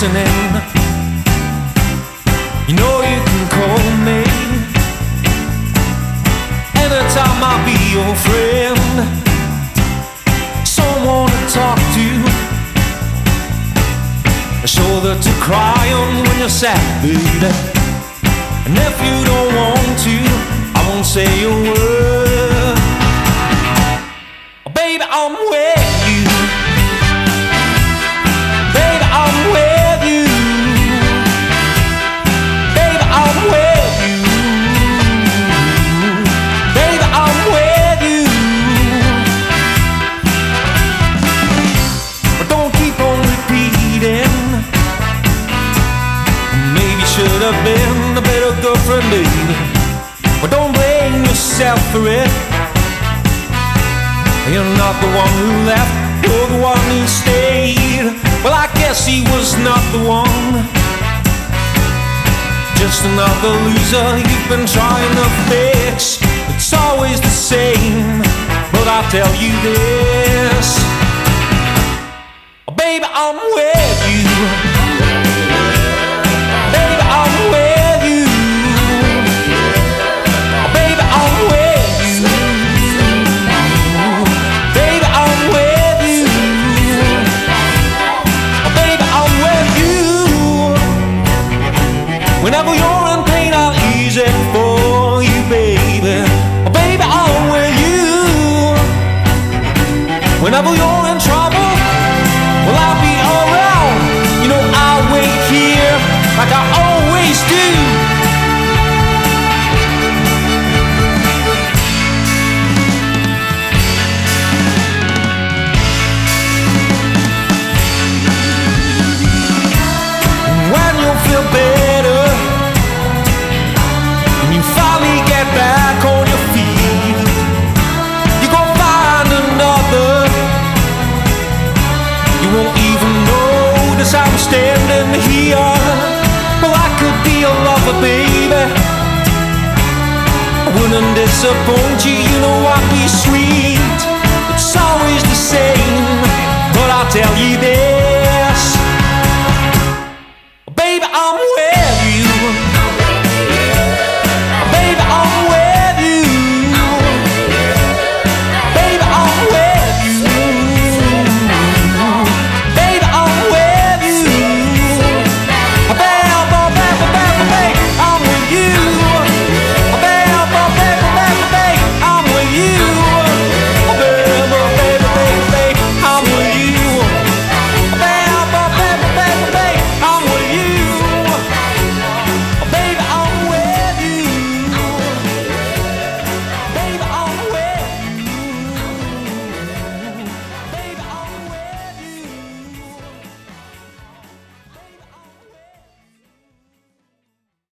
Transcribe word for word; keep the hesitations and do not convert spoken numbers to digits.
listening, you know you can call me anytime. I'll be your friend, someone to talk to, a shoulder to cry on when you're sad, baby. And if you don't want to, I won't say a word. Oh, baby, I'm with you. Baby, I'm with you. Baby, I'm with you. Baby, I'm with you. But don't keep on repeating. Maybe should have been a better girlfriend, baby. But don't blame yourself for it. You're not the one who left, you're the one who stayed. Well, I guess he was not the one, just another loser you've been trying to fix. It's always the same, but I'll tell you this, oh, baby, I'm with you. Baby, I'm with you. Oh, baby, I'm with you. Baby, I'm with you. Oh, baby, I'm with you. Whenever you're in pain, I'll ease it for you, baby. Oh, baby, I'm with you. Whenever you're in trouble, well, I'll be around. You know, I'll wait here like I always do. When you feel better, when you finally get back on your feet, you gon' find another. You won't even notice I'm standing here. Well, I could be a lover, baby. I wouldn't disappoint you, you know